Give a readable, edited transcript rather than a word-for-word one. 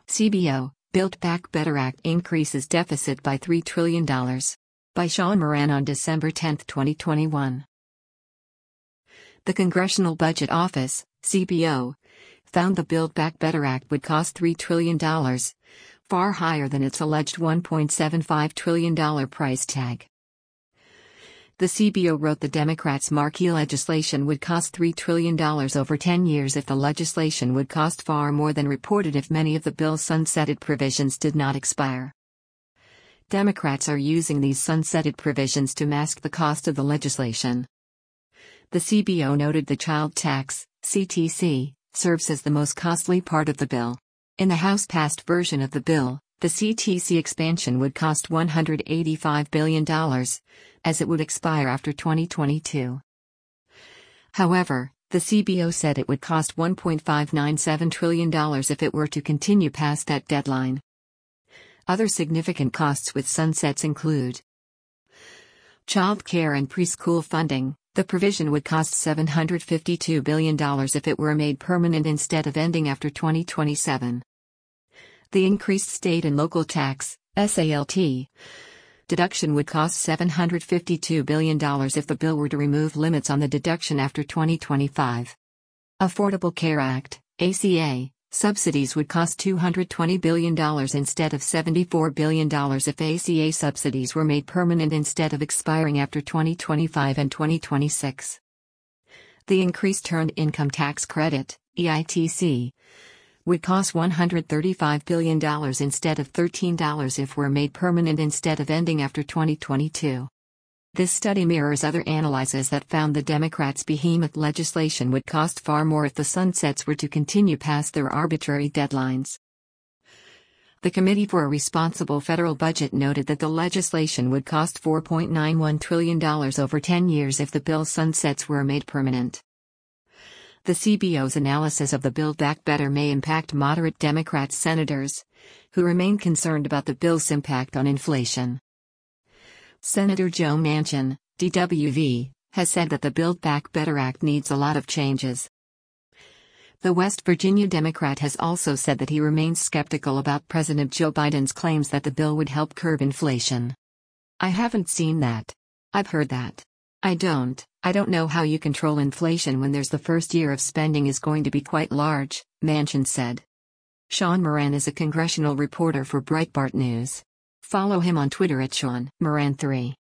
CBO, Build Back Better Act increases deficit by $3 trillion. By Sean Moran on December 10, 2021. The Congressional Budget Office, CBO, found the Build Back Better Act would cost $3 trillion, far higher than its alleged $1.75 trillion price tag. The CBO wrote the Democrats' marquee legislation would cost $3 trillion over 10 years if the legislation would cost far more than reported if many of the bill's sunsetted provisions did not expire. Democrats are using these sunsetted provisions to mask the cost of the legislation. The CBO noted the child tax, CTC, serves as the most costly part of the bill. In the House-passed version of the bill, the CTC expansion would cost $185 billion, as it would expire after 2022. However, the CBO said it would cost $1.597 trillion if it were to continue past that deadline. Other significant costs with sunsets include child care and preschool funding. The provision would cost $752 billion if it were made permanent instead of ending after 2027. The increased state and local tax, SALT, deduction would cost $752 billion if the bill were to remove limits on the deduction after 2025. Affordable Care Act, ACA, subsidies would cost $220 billion instead of $74 billion if ACA subsidies were made permanent instead of expiring after 2025 and 2026. The increased Earned Income Tax Credit, EITC, would cost $135 billion instead of $13 if were made permanent instead of ending after 2022. This study mirrors other analyses that found the Democrats' behemoth legislation would cost far more if the sunsets were to continue past their arbitrary deadlines. The Committee for a Responsible Federal Budget noted that the legislation would cost $4.91 trillion over 10 years if the bill's sunsets were made permanent. The CBO's analysis of the Build Back Better may impact moderate Democrat senators, who remain concerned about the bill's impact on inflation. Senator Joe Manchin, DWV, has said that the Build Back Better Act needs a lot of changes. The West Virginia Democrat has also said that he remains skeptical about President Joe Biden's claims that the bill would help curb inflation. "I haven't seen that. I've heard that. I don't know how you control inflation when there's the first year of spending is going to be quite large," Manchin said. Sean Moran is a congressional reporter for Breitbart News. Follow him on Twitter at Sean Moran 3.